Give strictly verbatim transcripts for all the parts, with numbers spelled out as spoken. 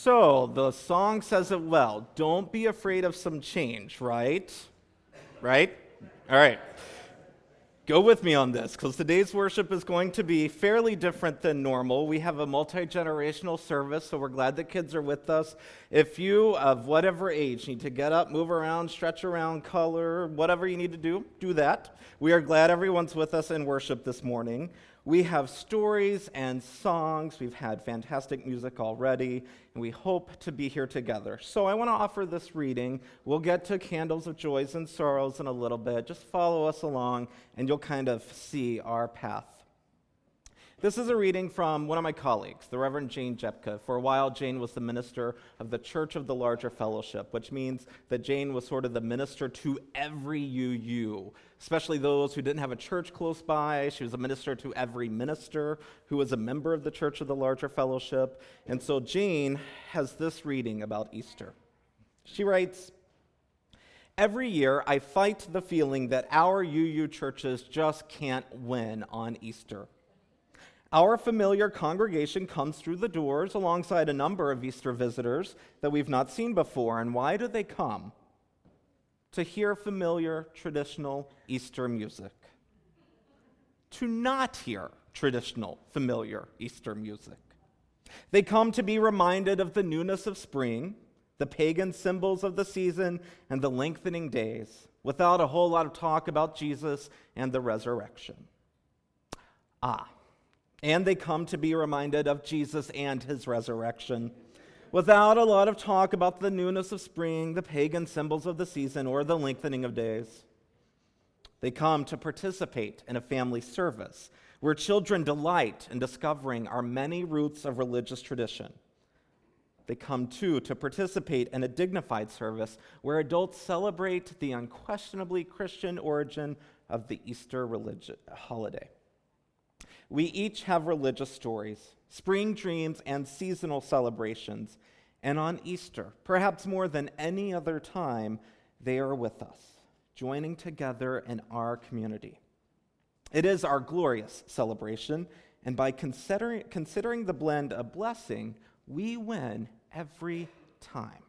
So, the song says it well. Don't be afraid of some change, right? Right? All right. Go with me on this, because today's worship is going to be fairly different than normal. We have a multi-generational service, so we're glad the kids are with us. If you, of whatever age, need to get up, move around, stretch around, color, whatever you need to do, do that. We are glad everyone's with us in worship this morning. We have stories and songs. We've had fantastic music already, and we hope to be here together. So I want to offer this reading. We'll get to Candles of Joys and Sorrows in a little bit. Just follow us along, and you'll kind of see our path. This is a reading from one of my colleagues, the Reverend Jane Jepka. For a while, Jane was the minister of the Church of the Larger Fellowship, which means that Jane was sort of the minister to every U U, especially those who didn't have a church close by. She was a minister to every minister who was a member of the Church of the Larger Fellowship. And so Jane has this reading about Easter. She writes, "Every year, I fight the feeling that our U U churches just can't win on Easter. Our familiar congregation comes through the doors alongside a number of Easter visitors that we've not seen before. And why do they come? To hear familiar traditional Easter music. To not hear traditional familiar Easter music. They come to be reminded of the newness of spring, the pagan symbols of the season, and the lengthening days, without a whole lot of talk about Jesus and the resurrection. Ah. And they come to be reminded of Jesus and his resurrection, without a lot of talk about the newness of spring, the pagan symbols of the season, or the lengthening of days. They come to participate in a family service where children delight in discovering our many roots of religious tradition. They come, too, to participate in a dignified service where adults celebrate the unquestionably Christian origin of the Easter religion holiday. We each have religious stories, spring dreams, and seasonal celebrations. And on Easter, perhaps more than any other time, they are with us, joining together in our community. It is our glorious celebration, and by considering, considering the blend a blessing, we win every time.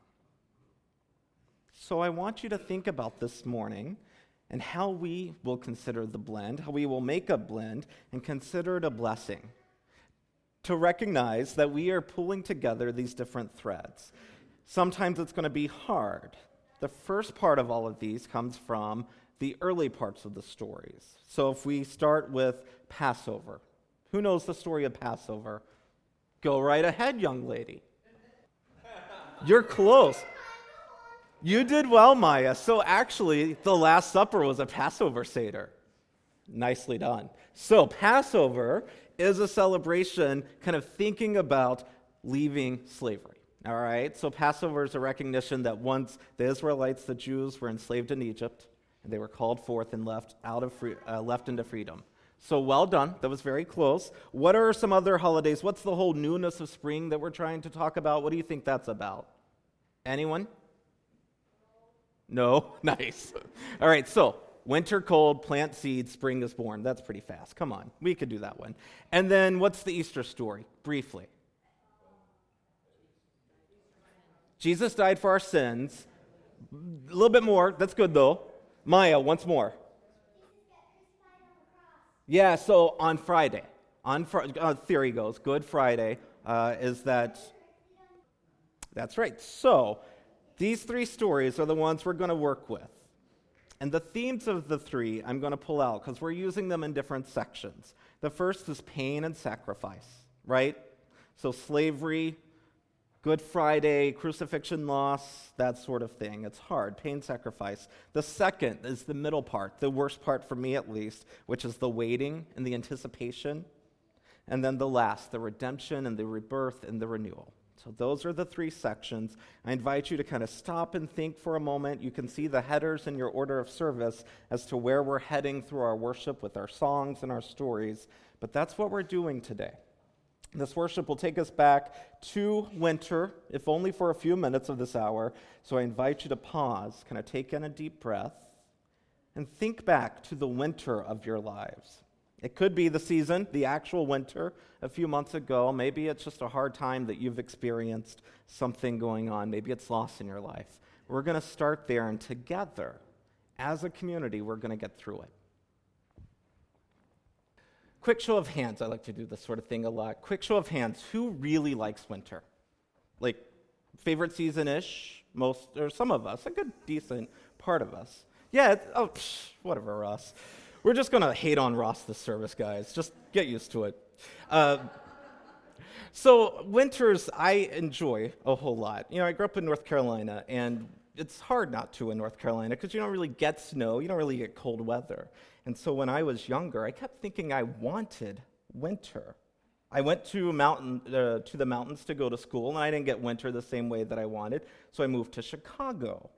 So I want you to think about this morning and how we will consider the blend, how we will make a blend and consider it a blessing. To recognize that we are pulling together these different threads. Sometimes it's going to be hard. The first part of all of these comes from the early parts of the stories. So if we start with Passover, who knows the story of Passover? Go right ahead, young lady. You're close. You did well, Maya. So actually, the Last Supper was a Passover Seder. Nicely done. So Passover is a celebration kind of thinking about leaving slavery. All right? So Passover is a recognition that once the Israelites, the Jews, were enslaved in Egypt, and they were called forth and left out of free, uh, left into freedom. So well done. That was very close. What are some other holidays? What's the whole newness of spring that we're trying to talk about? What do you think that's about? Anyone? No? Nice. All right, so winter cold, plant seeds, spring is born. That's pretty fast. Come on, we could do that one. And then what's the Easter story, briefly? Jesus died for our sins. A little bit more. That's good, though. Maya, once more. Yeah, so on Friday, on fr- uh, theory goes, Good Friday uh, is that, that's right. So these three stories are the ones we're going to work with. And the themes of the three I'm going to pull out because we're using them in different sections. The first is pain and sacrifice, right? So slavery, Good Friday, crucifixion, loss, that sort of thing. It's hard, pain, sacrifice. The second is the middle part, the worst part for me at least, which is the waiting and the anticipation. And then the last, the redemption and the rebirth and the renewal. So those are the three sections. I invite you to kind of stop and think for a moment. You can see the headers in your order of service as to where we're heading through our worship with our songs and our stories. But that's what we're doing today. This worship will take us back to winter, if only for a few minutes of this hour. So I invite you to pause, kind of take in a deep breath, and think back to the winter of your lives. It could be the season, the actual winter a few months ago. Maybe it's just a hard time that you've experienced something going on. Maybe it's loss in your life. We're going to start there, and together, as a community, we're going to get through it. Quick show of hands. I like to do this sort of thing a lot. Quick show of hands. Who really likes winter? Like, favorite season-ish? Most, or some of us, a good, decent part of us. Yeah, it's, oh, psh, whatever, Ross. We're just going to hate on Ross this service, guys. Just get used to it. Uh, so winters, I enjoy a whole lot. You know, I grew up in North Carolina, and it's hard not to in North Carolina because you don't really get snow. You don't really get cold weather. And so when I was younger, I kept thinking I wanted winter. I went to mountain uh, to the mountains to go to school, and I didn't get winter the same way that I wanted, so I moved to Chicago.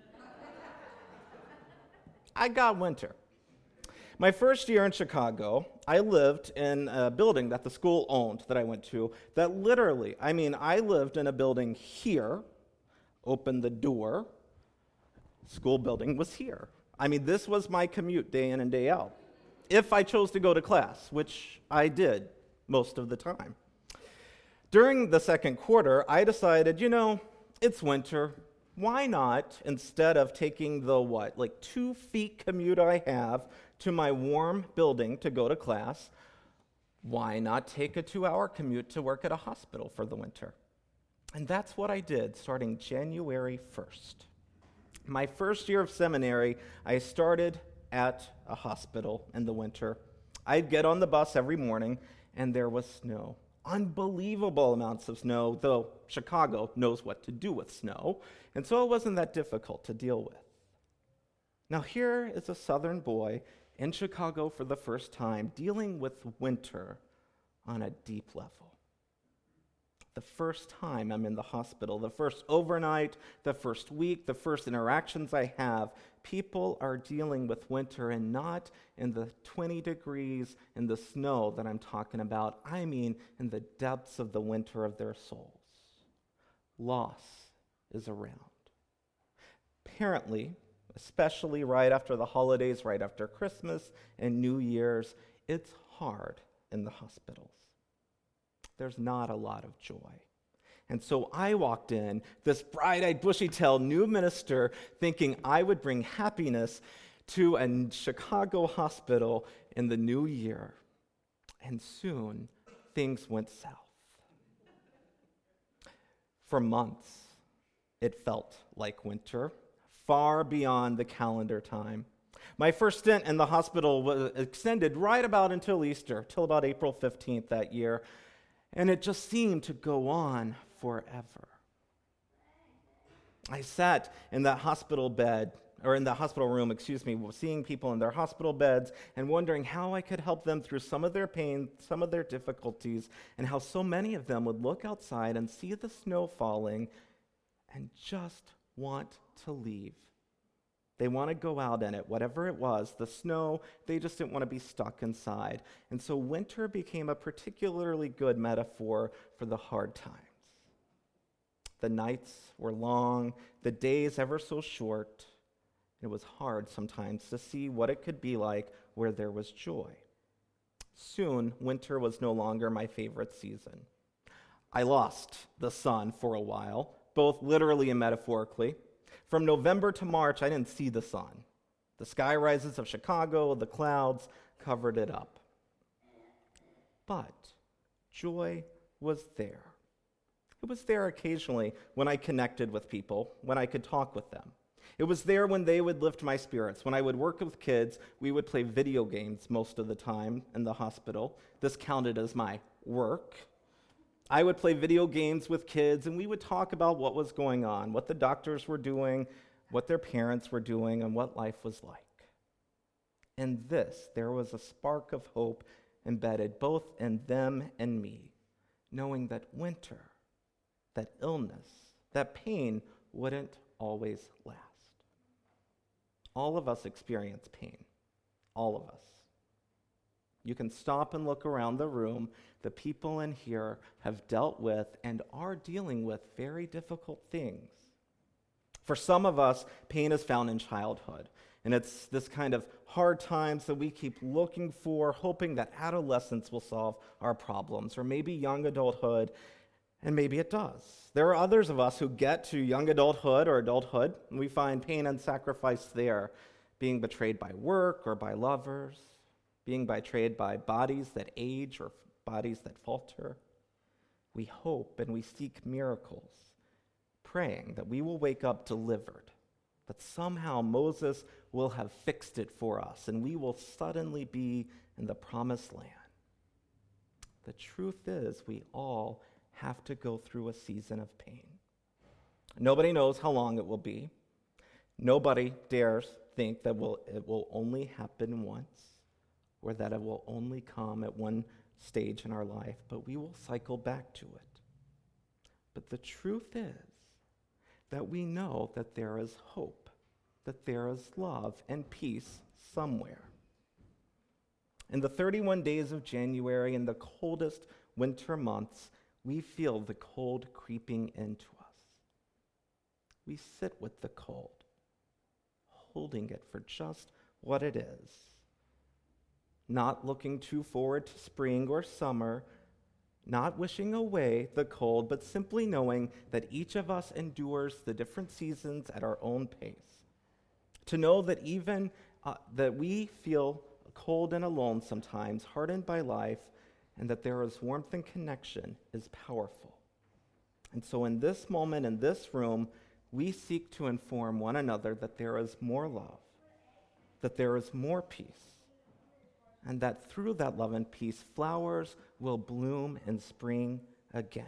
I got winter. My first year in Chicago, I lived in a building that the school owned that I went to that literally, I mean, I lived in a building here, opened the door, school building was here. I mean, this was my commute day in and day out, if I chose to go to class, which I did most of the time. During the second quarter, I decided, you know, it's winter. Why not, instead of taking the, what, like two feet commute I have to my warm building to go to class, why not take a two-hour commute to work at a hospital for the winter? And that's what I did starting January first. My first year of seminary, I started at a hospital in the winter. I'd get on the bus every morning, and there was snow. Unbelievable amounts of snow, though Chicago knows what to do with snow, and so it wasn't that difficult to deal with. Now here is a southern boy in Chicago for the first time, dealing with winter on a deep level. The first time I'm in the hospital, the first overnight, the first week, the first interactions I have, people are dealing with winter, and not in the twenty degrees in the snow that I'm talking about. I mean in the depths of the winter of their souls. Loss is around. Apparently, especially right after the holidays, right after Christmas and New Year's, it's hard in the hospitals. There's not a lot of joy. And so I walked in, this bright-eyed, bushy-tailed new minister, thinking I would bring happiness to a Chicago hospital in the new year. And soon, things went south. For months, it felt like winter, far beyond the calendar time. My first stint in the hospital was extended right about until Easter, till about April fifteenth that year. And it just seemed to go on forever. I sat in that hospital bed, or in the hospital room, excuse me, seeing people in their hospital beds and wondering how I could help them through some of their pain, some of their difficulties, and how so many of them would look outside and see the snow falling and just want to leave. They want to go out in it, whatever it was, the snow, they just didn't want to be stuck inside. And so winter became a particularly good metaphor for the hard times. The nights were long, the days ever so short. It was hard sometimes to see what it could be like where there was joy. Soon, winter was no longer my favorite season. I lost the sun for a while, both literally and metaphorically. From November to March, I didn't see the sun. The sky rises of Chicago, the clouds covered it up. But joy was there. It was there occasionally when I connected with people, when I could talk with them. It was there when they would lift my spirits. When I would work with kids, we would play video games most of the time in the hospital. This counted as my work. I would play video games with kids, and we would talk about what was going on, what the doctors were doing, what their parents were doing, and what life was like. In this, there was a spark of hope embedded both in them and me, knowing that winter, that illness, that pain wouldn't always last. All of us experience pain. All of us. You can stop and look around the room. The people in here have dealt with and are dealing with very difficult things. For some of us, pain is found in childhood. And it's this kind of hard times that we keep looking for, hoping that adolescence will solve our problems, or maybe young adulthood, and maybe it does. There are others of us who get to young adulthood or adulthood, and we find pain and sacrifice there, being betrayed by work or by lovers, being betrayed by bodies that age or bodies that falter. We hope and we seek miracles, praying that we will wake up delivered, that somehow Moses will have fixed it for us, and we will suddenly be in the promised land. The truth is, we all have to go through a season of pain. Nobody knows how long it will be. Nobody dares think that will, it will only happen once, or that it will only come at one stage in our life, but we will cycle back to it. But the truth is that we know that there is hope, that there is love and peace somewhere. In the thirty-one days of January, in the coldest winter months, we feel the cold creeping into us. We sit with the cold, holding it for just what it is, not looking too forward to spring or summer, not wishing away the cold, but simply knowing that each of us endures the different seasons at our own pace. To know that even uh, that we feel cold and alone sometimes, hardened by life, and that there is warmth and connection is powerful. And so in this moment, in this room, we seek to inform one another that there is more love, that there is more peace, and that through that love and peace, flowers will bloom in spring again.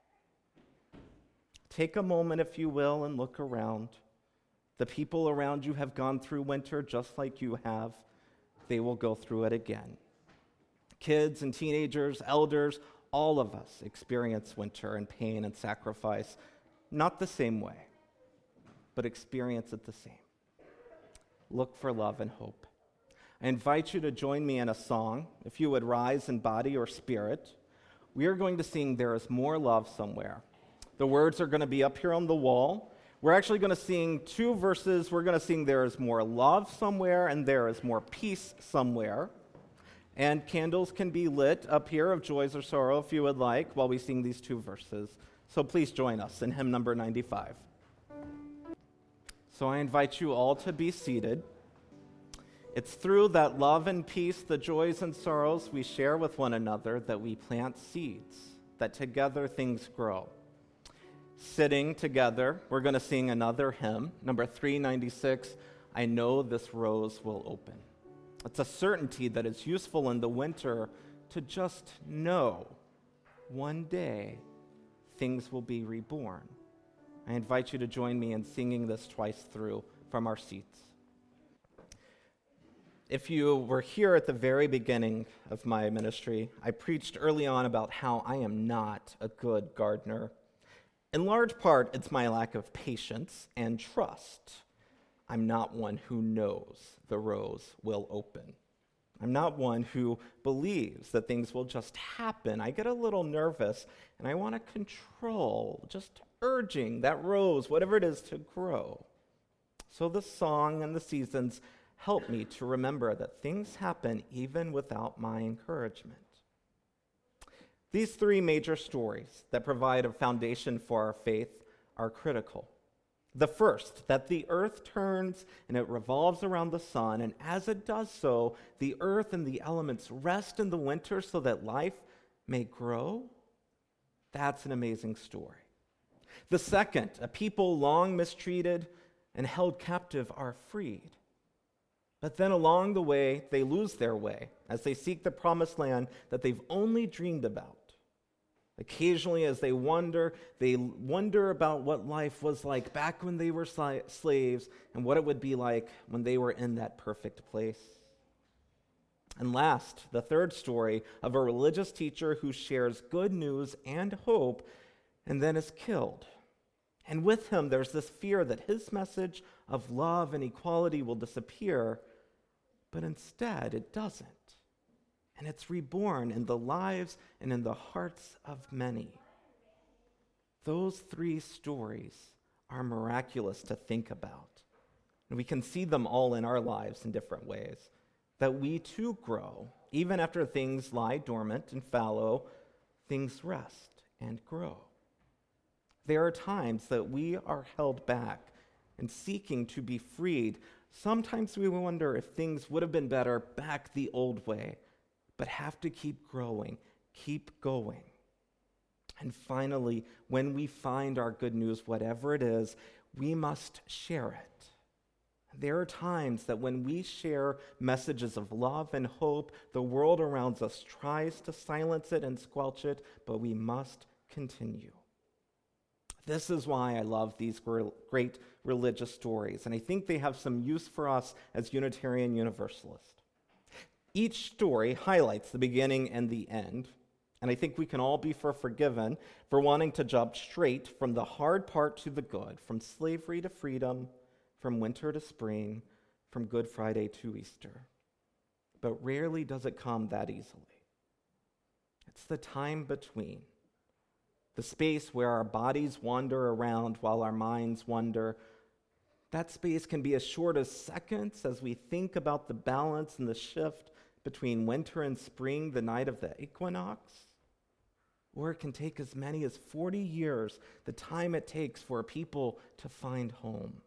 Take a moment, if you will, and look around. The people around you have gone through winter just like you have. They will go through it again. Kids and teenagers, elders, all of us experience winter and pain and sacrifice, not the same way, but experience it the same. Look for love and hope. I invite you to join me in a song. If you would rise in body or spirit, we are going to sing There Is More Love Somewhere. The words are going to be up here on the wall. We're actually going to sing two verses. We're going to sing There Is More Love Somewhere and There Is More Peace Somewhere. And candles can be lit up here of joys or sorrow if you would like while we sing these two verses. So please join us in hymn number ninety-five. So I invite you all to be seated. It's through that love and peace, the joys and sorrows we share with one another, that we plant seeds, that together things grow. Sitting together, we're going to sing another hymn, number three ninety-six, I Know This Rose Will Open. It's a certainty that it's useful in the winter to just know one day things will be reborn. I invite you to join me in singing this twice through from our seats. If you were here at the very beginning of my ministry, I preached early on about how I am not a good gardener. In large part, it's my lack of patience and trust. I'm not one who knows the rose will open. I'm not one who believes that things will just happen. I get a little nervous, and I want to control, just urging that rose, whatever it is, to grow. So the song and the seasons help me to remember that things happen even without my encouragement. These three major stories that provide a foundation for our faith are critical. The first, that the earth turns and it revolves around the sun, and as it does so, the earth and the elements rest in the winter so that life may grow. That's an amazing story. The second, a people long mistreated and held captive are freed. But then along the way, they lose their way as they seek the promised land that they've only dreamed about. Occasionally, as they wonder, they wonder about what life was like back when they were sli- slaves and what it would be like when they were in that perfect place. And last, the third story of a religious teacher who shares good news and hope and then is killed. And with him, there's this fear that his message of love and equality will disappear, but instead it doesn't. And it's reborn in the lives and in the hearts of many. Those three stories are miraculous to think about. And we can see them all in our lives in different ways. That we too grow. Even after things lie dormant and fallow, things rest and grow. There are times that we are held back and seeking to be freed. Sometimes we wonder if things would have been better back the old way, but have to keep growing, keep going. And finally, when we find our good news, whatever it is, we must share it. There are times that when we share messages of love and hope, the world around us tries to silence it and squelch it, but we must continue. This is why I love these great religious stories, and I think they have some use for us as Unitarian Universalists. Each story highlights the beginning and the end, and I think we can all be for forgiven for wanting to jump straight from the hard part to the good, from slavery to freedom, from winter to spring, from Good Friday to Easter. But rarely does it come that easily. It's the time between, the space where our bodies wander around while our minds wander. That space can be as short as seconds as we think about the balance and the shift between winter and spring, the night of the equinox. Or it can take as many as forty years, the time it takes for people to find home.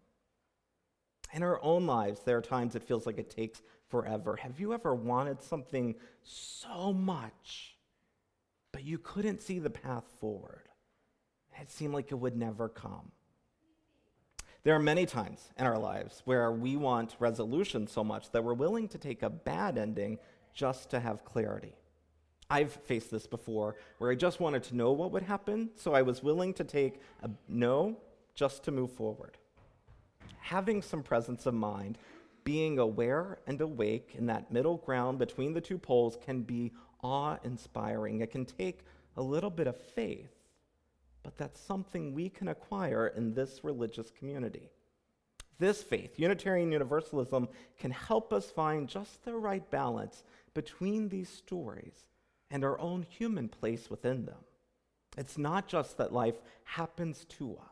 In our own lives, there are times it feels like it takes forever. Have you ever wanted something so much, but you couldn't see the path forward? It seemed like it would never come. There are many times in our lives where we want resolution so much that we're willing to take a bad ending just to have clarity. I've faced this before, where I just wanted to know what would happen, so I was willing to take a no just to move forward. Having some presence of mind, being aware and awake in that middle ground between the two poles can be awe-inspiring. It can take a little bit of faith, but that's something we can acquire in this religious community. This faith, Unitarian Universalism, can help us find just the right balance between these stories and our own human place within them. It's not just that life happens to us.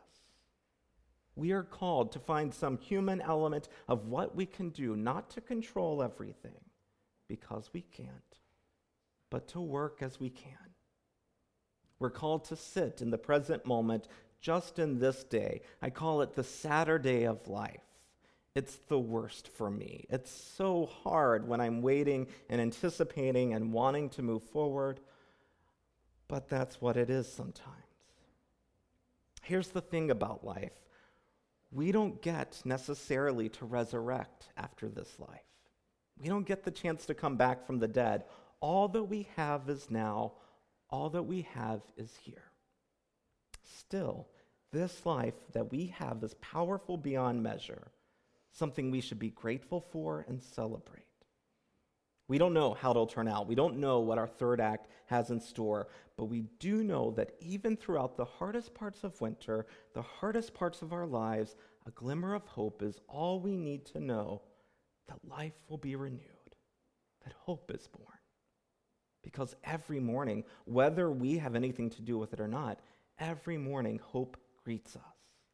We are called to find some human element of what we can do, not to control everything, because we can't, but to work as we can. We're called to sit in the present moment, just in this day. I call it the Saturday of life. It's the worst for me. It's so hard when I'm waiting and anticipating and wanting to move forward, but that's what it is sometimes. Here's the thing about life. We don't get necessarily to resurrect after this life. We don't get the chance to come back from the dead. All that we have is now. All that we have is here. Still, this life that we have is powerful beyond measure, something we should be grateful for and celebrate. We don't know how it'll turn out. We don't know what our third act has in store, but we do know that even throughout the hardest parts of winter, the hardest parts of our lives, a glimmer of hope is all we need to know that life will be renewed, that hope is born. Because every morning, whether we have anything to do with it or not, every morning hope greets us.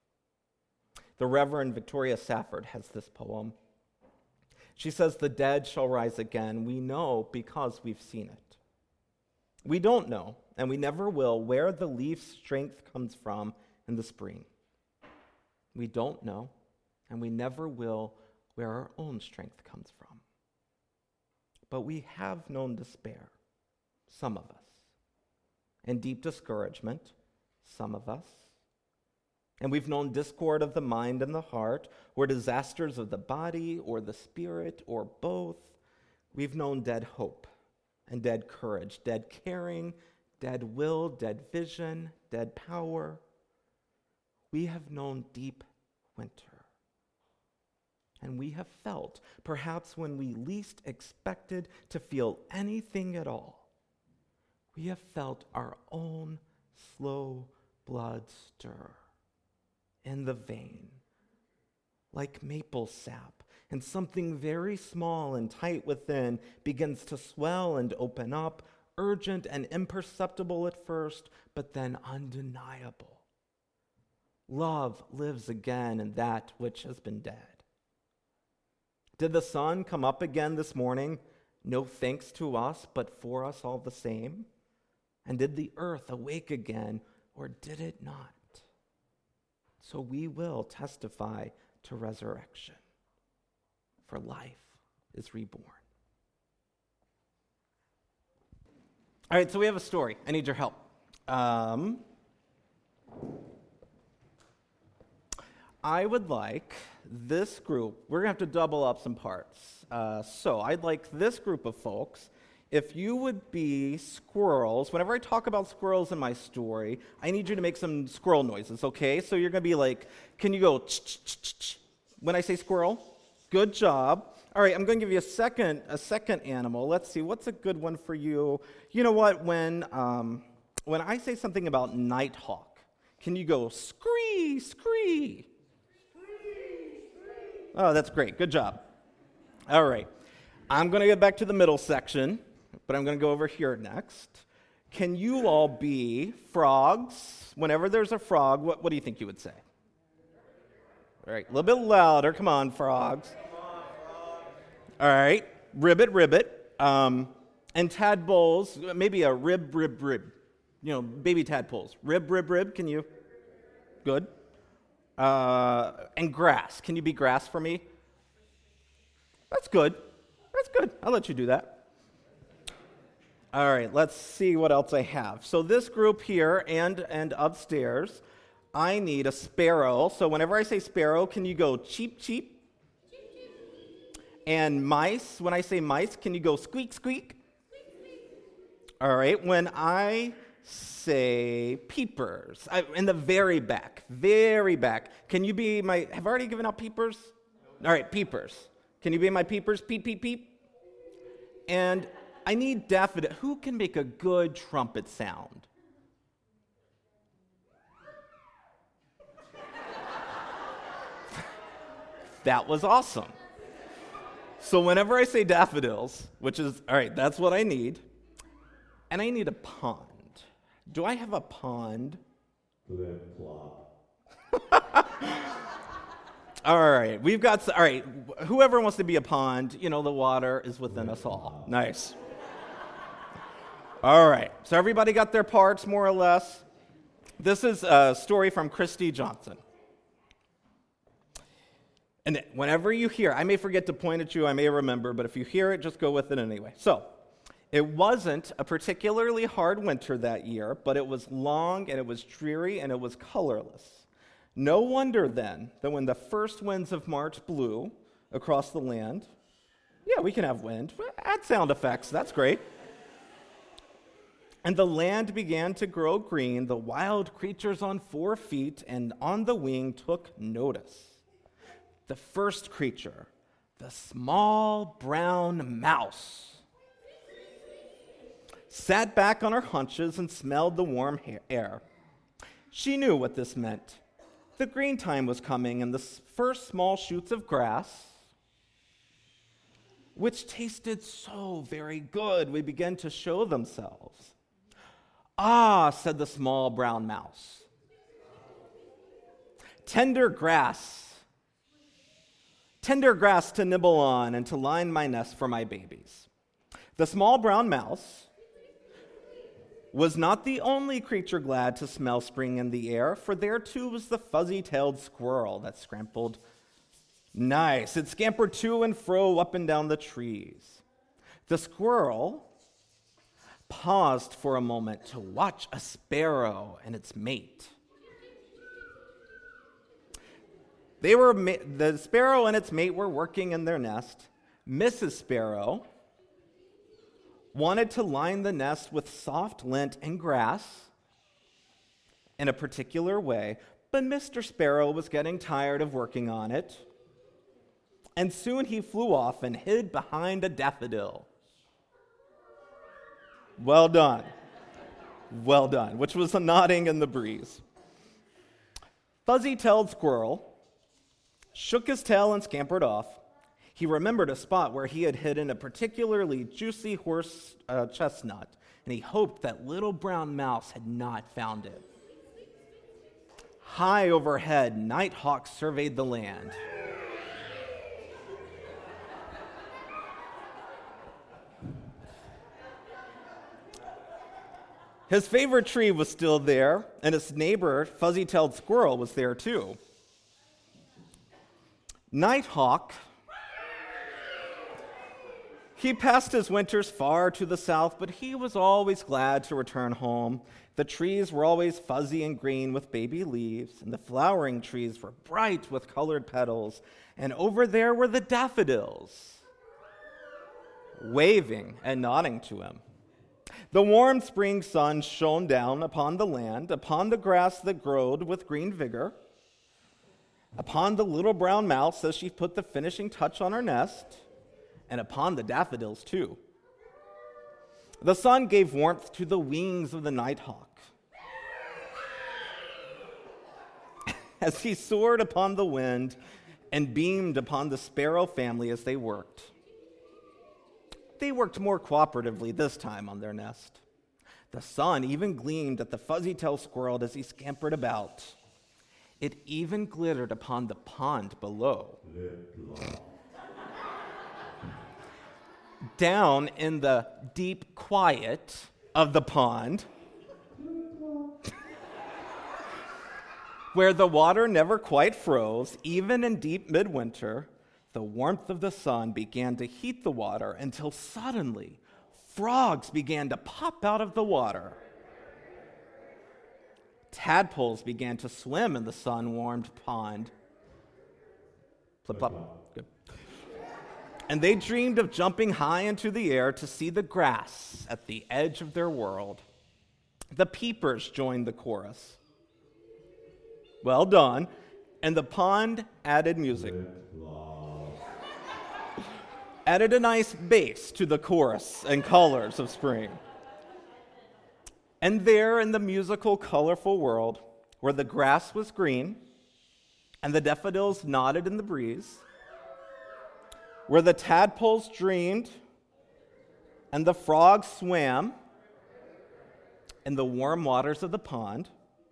The Reverend Victoria Safford has this poem. She says, "The dead shall rise again. We know because we've seen it. We don't know, and we never will, where the leaf's strength comes from in the spring. We don't know, and we never will, where our own strength comes from. But we have known despair, some of us, and deep discouragement, some of us. And we've known discord of the mind and the heart, or disasters of the body, or the spirit, or both. We've known dead hope and dead courage, dead caring, dead will, dead vision, dead power. We have known deep winter. And we have felt, perhaps when we least expected to feel anything at all, we have felt our own slow blood stir in the vein, like maple sap, and something very small and tight within begins to swell and open up, urgent and imperceptible at first, but then undeniable. Love lives again in that which has been dead. Did the sun come up again this morning? No thanks to us, but for us all the same? And did the earth awake again, or did it not? So we will testify to resurrection, for life is reborn. All right, so we have a story. I need your help. Um, I would like this group, we're going to have to double up some parts. Uh, so I'd like this group of folks, if you would be squirrels. Whenever I talk about squirrels in my story, I need you to make some squirrel noises, okay? So you're going to be like, can you go ch-ch-ch-ch when I say squirrel? Good job. All right, I'm going to give you a second a second animal. Let's see, what's a good one for you? You know what, when um, when I say something about nighthawk, can you go scree, scree? Oh, that's great. Good job. All right. I'm going to get back to the middle section, but I'm going to go over here next. Can you all be frogs? Whenever there's a frog, what, what do you think you would say? All right, a little bit louder. Come on, frogs. All right. Ribbit, ribbit. Um, and tadpoles, maybe a rib, rib, rib. You know, baby tadpoles. Rib, rib, rib. Can you? Good. Uh, and grass. Can you be grass for me? That's good. That's good. I'll let you do that. All right, let's see what else I have. So this group here and, and upstairs, I need a sparrow. So whenever I say sparrow, can you go cheep, cheep? Cheep, cheep. And mice, when I say mice, can you go squeak, squeak? Squeak, squeak. All right, when I say peepers, I, in the very back, very back, can you be my, have I already given out peepers? All right, peepers. Can you be my peepers? Peep, peep, peep. And I need daffodil. Who can make a good trumpet sound? That was awesome. So whenever I say daffodils, which is, all right, that's what I need, and I need a pond. Do I have a pond? All right, we've got, all right, whoever wants to be a pond, you know, the water is within us all. Nice. All right, so everybody got their parts, more or less. This is a story from Christy Johnson. And whenever you hear, I may forget to point at you, I may remember, but if you hear it, just go with it anyway. So, it wasn't a particularly hard winter that year, but it was long, and it was dreary, and it was colorless. No wonder, then, that when the first winds of March blew across the land, yeah, we can have wind. Add sound effects, that's great. And the land began to grow green, the wild creatures on four feet and on the wing took notice. The first creature, the small brown mouse, sat back on her haunches and smelled the warm air. She knew what this meant. The green time was coming, and the first small shoots of grass, which tasted so very good, would begin to show themselves. Ah, said the small brown mouse. Tender grass, tender grass to nibble on and to line my nest for my babies. The small brown mouse was not the only creature glad to smell spring in the air, for there too was the fuzzy-tailed squirrel that scrambled. Nice. It scampered to and fro up and down the trees. The squirrel paused for a moment to watch a sparrow and its mate. They were the sparrow and its mate were working in their nest. Missus Sparrow wanted to line the nest with soft lint and grass in a particular way, but Mister Sparrow was getting tired of working on it, and soon he flew off and hid behind a daffodil. Well done. Well done, which was a nodding in the breeze. Fuzzy-tailed squirrel shook his tail and scampered off. He remembered a spot where he had hidden a particularly juicy horse uh, chestnut, and he hoped that little brown mouse had not found it. High overhead, nighthawks surveyed the land. His favorite tree was still there, and his neighbor, fuzzy-tailed squirrel, was there too. Nighthawk, he passed his winters far to the south, but he was always glad to return home. The trees were always fuzzy and green with baby leaves, and the flowering trees were bright with colored petals, and over there were the daffodils, waving and nodding to him. The warm spring sun shone down upon the land, upon the grass that growed with green vigor, upon the little brown mouse as she put the finishing touch on her nest, and upon the daffodils too. The sun gave warmth to the wings of the nighthawk as he soared upon the wind and beamed upon the sparrow family as they worked. They worked more cooperatively this time on their nest. The sun even gleamed at the fuzzy-tailed squirrel as he scampered about. It even glittered upon the pond below. Down in the deep quiet of the pond, where the water never quite froze, even in deep midwinter, the warmth of the sun began to heat the water until suddenly frogs began to pop out of the water. Tadpoles began to swim in the sun-warmed pond. Plop, plop. Good. And they dreamed of jumping high into the air to see the grass at the edge of their world. The peepers joined the chorus. Well done. And the pond added music. Added a nice bass to the chorus and colors of spring. And there in the musical, colorful world, where the grass was green and the daffodils nodded in the breeze, where the tadpoles dreamed and the frogs swam in the warm waters of the pond,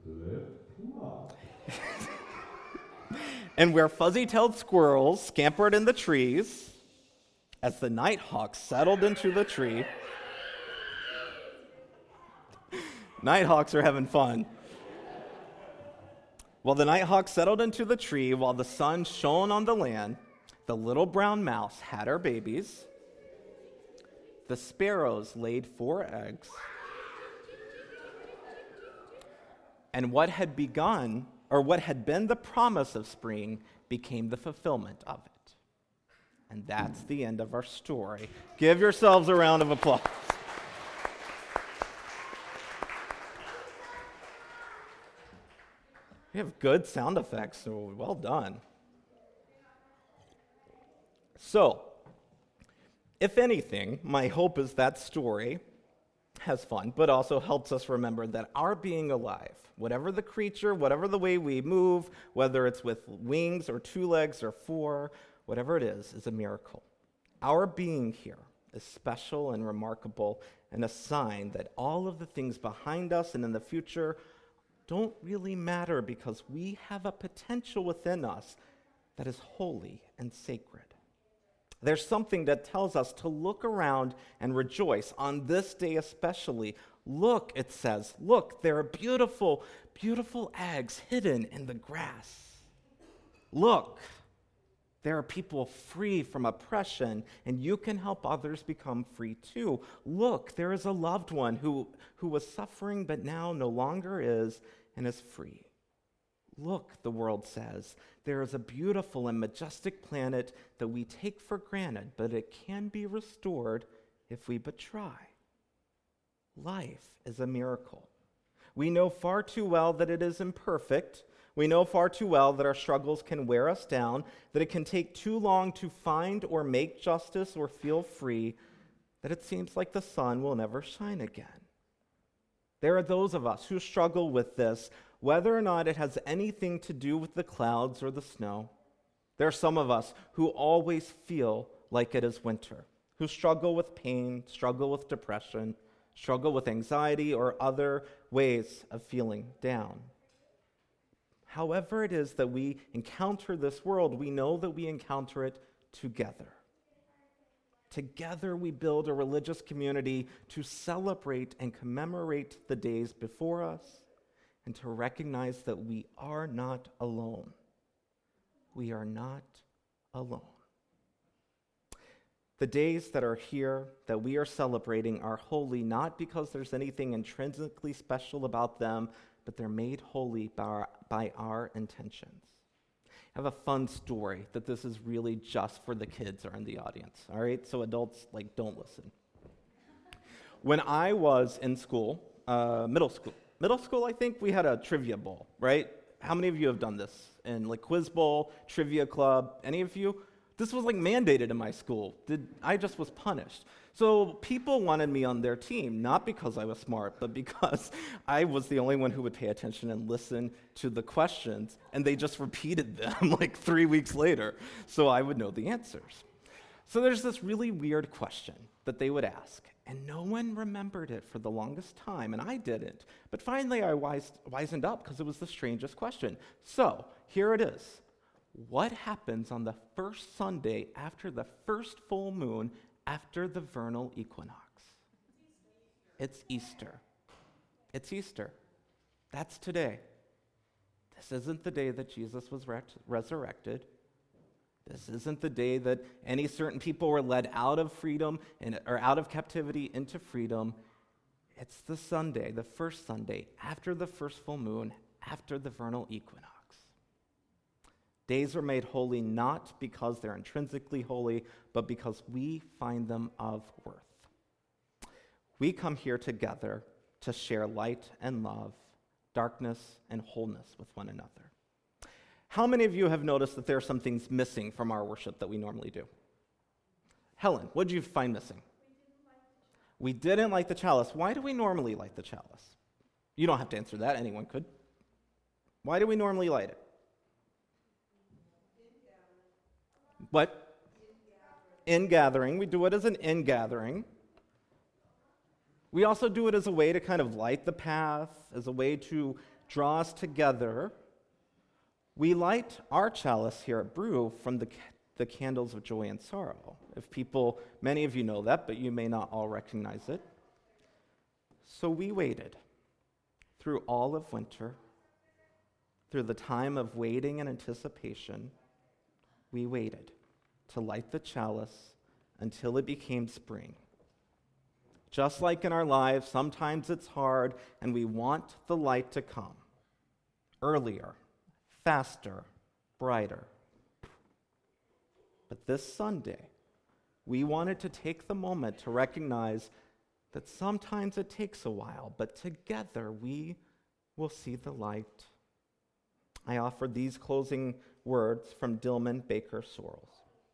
and where fuzzy-tailed squirrels scampered in the trees as the nighthawk settled into the tree. Nighthawks are having fun. While the nighthawk settled into the tree, while the sun shone on the land, the little brown mouse had her babies. The sparrows laid four eggs. And what had begun, or what had been the promise of spring, became the fulfillment of it. And that's the end of our story. Give yourselves a round of applause. We have good sound effects, so well done. So, if anything, my hope is that story has fun, but also helps us remember that our being alive, whatever the creature, whatever the way we move, whether it's with wings or two legs or four, whatever it is, is a miracle. Our being here is special and remarkable and a sign that all of the things behind us and in the future don't really matter because we have a potential within us that is holy and sacred. There's something that tells us to look around and rejoice on this day especially. Look, it says, look, there are beautiful, beautiful eggs hidden in the grass. Look, there are people free from oppression, and you can help others become free too. Look, there is a loved one who, who was suffering but now no longer is and is free. Look, the world says, there is a beautiful and majestic planet that we take for granted, but it can be restored if we but try. Life is a miracle. We know far too well that it is imperfect. We know far too well that our struggles can wear us down, that it can take too long to find or make justice or feel free, that it seems like the sun will never shine again. There are those of us who struggle with this, whether or not it has anything to do with the clouds or the snow. There are some of us who always feel like it is winter, who struggle with pain, struggle with depression, struggle with anxiety or other ways of feeling down. However it is that we encounter this world, we know that we encounter it together. Together we build a religious community to celebrate and commemorate the days before us and to recognize that we are not alone. We are not alone. The days that are here, that we are celebrating, are holy not because there's anything intrinsically special about them, but they're made holy by our, by our intentions. I have a fun story that this is really just for the kids or in the audience, all right? So adults, like, don't listen. When I was in school, uh, middle school, middle school, I think, we had a trivia bowl, right? How many of you have done this? In like quiz bowl, trivia club, any of you? This was like mandated in my school. Did, I just was punished. So people wanted me on their team, not because I was smart, but because I was the only one who would pay attention and listen to the questions, and they just repeated them like three weeks later, so I would know the answers. So there's this really weird question that they would ask, and no one remembered it for the longest time, and I didn't. But finally I wis- wisened up because it was the strangest question. So here it is. What happens on the first Sunday after the first full moon after the vernal equinox? It's Easter. It's Easter. That's today. This isn't the day that Jesus was re- resurrected. This isn't the day that any certain people were led out of freedom and, or out of captivity into freedom. It's the Sunday, the first Sunday after the first full moon, after the vernal equinox. Days are made holy not because they're intrinsically holy, but because we find them of worth. We come here together to share light and love, darkness and wholeness with one another. How many of you have noticed that there are some things missing from our worship that we normally do? Helen, what did you find missing? We didn't like the chalice. Why do we normally light the chalice? You don't have to answer that. Anyone could. Why do we normally light it? What? In gathering. We do it as an in gathering. We also do it as a way to kind of light the path, as a way to draw us together. We light our chalice here at Brew from the, the candles of joy and sorrow. If people, many of you know that, but you may not all recognize it. So we waited through all of winter, through the time of waiting and anticipation. We waited to light the chalice until it became spring. Just like in our lives, sometimes it's hard and we want the light to come earlier, faster, brighter. But this Sunday, we wanted to take the moment to recognize that sometimes it takes a while, but together we will see the light. I offered these closing words from Dillman Baker Sorrells.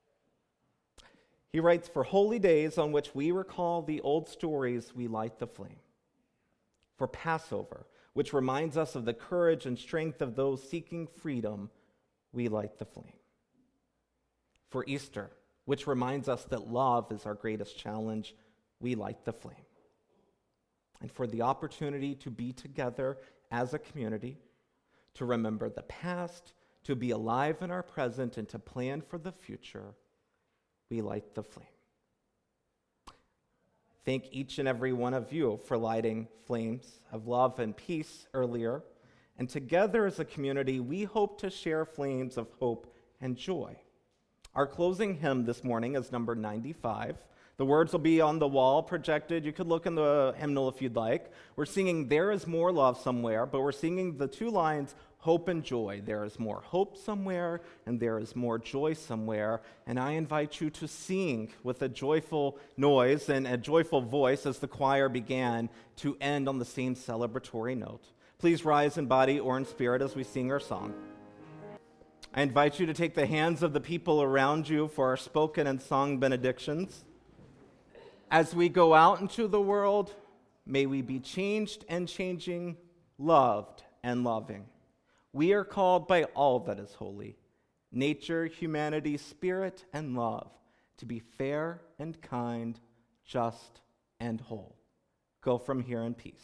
He writes, "For holy days on which we recall the old stories, we light the flame. For Passover, which reminds us of the courage and strength of those seeking freedom, we light the flame. For Easter, which reminds us that love is our greatest challenge, we light the flame. And for the opportunity to be together as a community, to remember the past, to be alive in our present, and to plan for the future, we light the flame." Thank each and every one of you for lighting flames of love and peace earlier. And together as a community, we hope to share flames of hope and joy. Our closing hymn this morning is number ninety-five. The words will be on the wall projected. You could look in the hymnal if you'd like. We're singing "There is More Love Somewhere," but we're singing the two lines, hope and joy. There is more hope somewhere, and there is more joy somewhere. And I invite you to sing with a joyful noise and a joyful voice as the choir began to end on the same celebratory note. Please rise in body or in spirit as we sing our song. I invite you to take the hands of the people around you for our spoken and song benedictions. As we go out into the world, may we be changed and changing, loved and loving. We are called by all that is holy, nature, humanity, spirit, and love, to be fair and kind, just and whole. Go from here in peace.